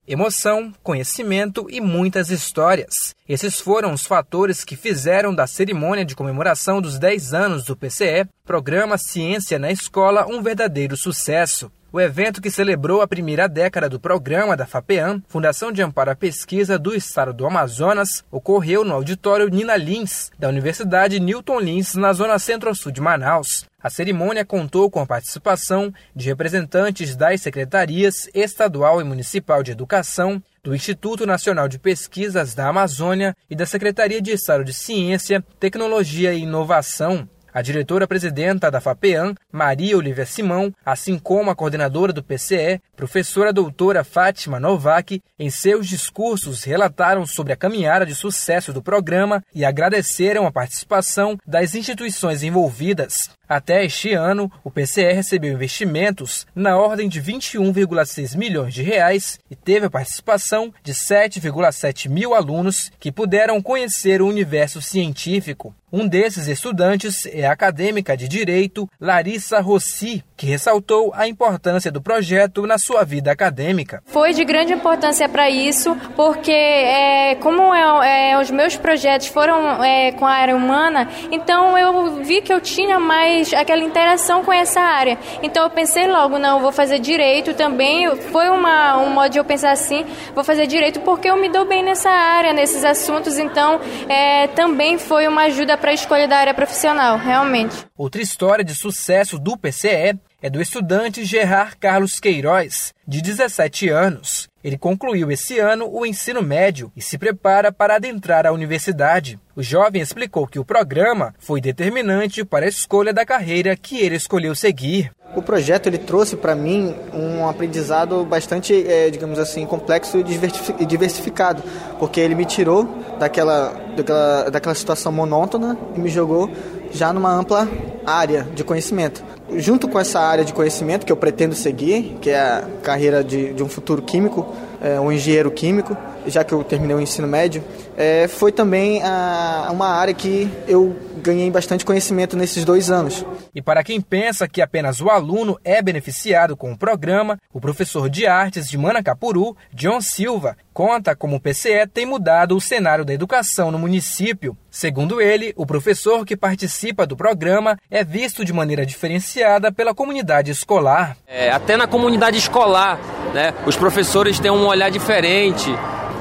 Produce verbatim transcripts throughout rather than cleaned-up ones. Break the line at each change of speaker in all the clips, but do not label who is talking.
emoção, conhecimento e muitas histórias. Esses foram os fatores que fizeram da cerimônia de comemoração dos dez anos do P C E, Programa Ciência na Escola, um verdadeiro sucesso. O evento, que celebrou a primeira década do programa da FAPEAM, Fundação de Amparo à Pesquisa do Estado do Amazonas, ocorreu no auditório Nina Lins, da Universidade Newton Lins, na zona centro-sul de Manaus. A cerimônia contou com a participação de representantes das secretarias estadual e municipal de educação, do Instituto Nacional de Pesquisas da Amazônia e da Secretaria de Estado de Ciência, Tecnologia e Inovação. A diretora-presidenta da FAPEAM, Maria Olivia Simão, assim como a coordenadora do P C E, professora doutora Fátima Novak, em seus discursos relataram sobre a caminhada de sucesso do programa e agradeceram a participação das instituições envolvidas. Até este ano, o P C E recebeu investimentos na ordem de vinte e um vírgula seis milhões de reais e teve a participação de sete vírgula sete mil alunos que puderam conhecer o universo científico. Um desses estudantes é a acadêmica de Direito Larissa Rossi, que ressaltou a importância do projeto na sua vida acadêmica.
Foi de grande importância para isso, porque é, como é, é, os meus projetos foram é, com a área humana, então eu vi que eu tinha mais aquela interação com essa área. Então eu pensei logo, não, eu vou fazer Direito também. Foi uma, um modo de eu pensar assim, vou fazer Direito porque eu me dou bem nessa área, nesses assuntos, então é, também foi uma ajuda para a escolha da área profissional, realmente.
Outra história de sucesso do P C E é do estudante Gerard Carlos Queiroz, de dezessete anos. Ele concluiu esse ano o ensino médio e se prepara para adentrar a universidade. O jovem explicou que o programa foi determinante para a escolha da carreira que ele escolheu seguir.
O projeto ele trouxe para mim um aprendizado bastante, é, digamos assim, complexo e diversificado, porque ele me tirou daquela, daquela, daquela situação monótona e me jogou já numa ampla área de conhecimento. Junto com essa área de conhecimento que eu pretendo seguir, que é a carreira de, de um futuro químico, é, um engenheiro químico, já que eu terminei o ensino médio, é, foi também a, uma área que eu ganhei bastante conhecimento nesses dois anos.
E para quem pensa que apenas o aluno é beneficiado com o programa, o professor de artes de Manacapuru, John Silva, conta como o P C E tem mudado o cenário da educação no município. Segundo ele, o professor que participa do programa é visto de maneira diferenciada pela comunidade escolar.
É, até na comunidade escolar, né, os professores têm um olhar diferente.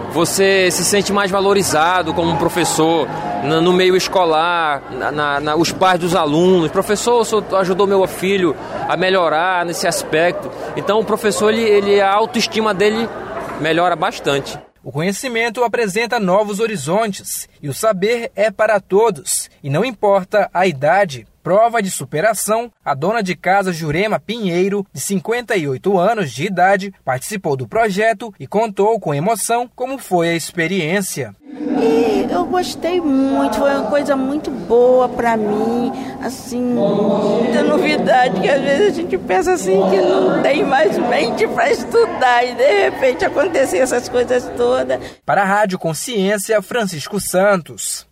Você se sente mais valorizado como professor no, no meio escolar, na, na, os pais dos alunos. Professor, o senhor ajudou meu filho a melhorar nesse aspecto. Então o professor, ele, ele, a autoestima dele melhora bastante.
O conhecimento apresenta novos horizontes e o saber é para todos, e não importa a idade. Prova de superação, a dona de casa Jurema Pinheiro, de cinquenta e oito anos de idade, participou do projeto e contou com emoção como foi a experiência.
E eu gostei muito, foi uma coisa muito boa para mim, assim, muita novidade, que às vezes a gente pensa assim que não tem mais mente para estudar e de repente acontecer essas coisas todas.
Para a Rádio Consciência, Francisco Santos.